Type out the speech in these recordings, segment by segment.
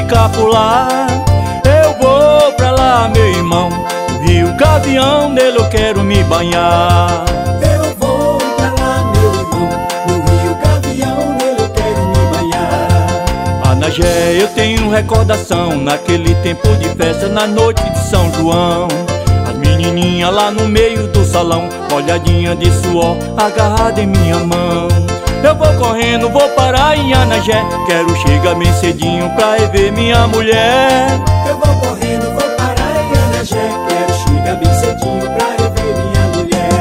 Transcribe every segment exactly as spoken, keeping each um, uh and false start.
ficar por lá. Eu vou pra lá, meu irmão, Rio Gavião, nele eu quero me banhar. Eu vou pra lá, meu irmão, no Rio Gavião, nele eu quero me banhar. Anagé, eu tenho recordação naquele tempo de festa, na noite de São João. As menininhas lá no meio do salão, molhadinha de suor, agarrada em minha mão. Eu vou correndo, vou parar em Anagé, quero chegar bem cedinho pra rever minha mulher. Eu vou correndo, vou parar em Anagé, quero chegar bem cedinho pra rever minha mulher.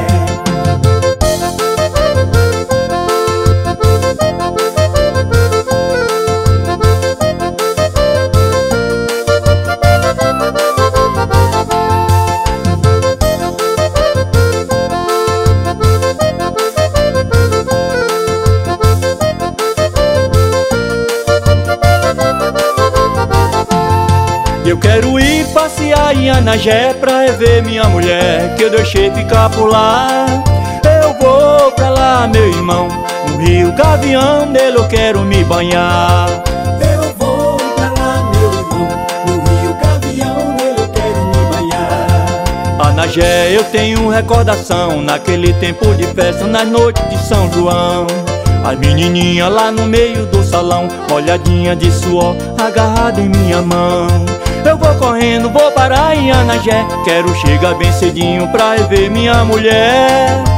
Eu quero ir passear em Anagé pra rever minha mulher, que eu deixei ficar por lá. Eu vou pra lá, meu irmão, no Rio Gavião, nele eu quero me banhar. Eu vou pra lá, meu irmão, no Rio Gavião, nele eu quero me banhar. Anagé, eu tenho recordação naquele tempo de festa, nas noites de São João. As menininhas lá no meio do salão, molhadinha de suor, agarrada em minha mão. Eu vou correndo, vou parar em Anagé, quero chegar bem cedinho pra rever minha mulher.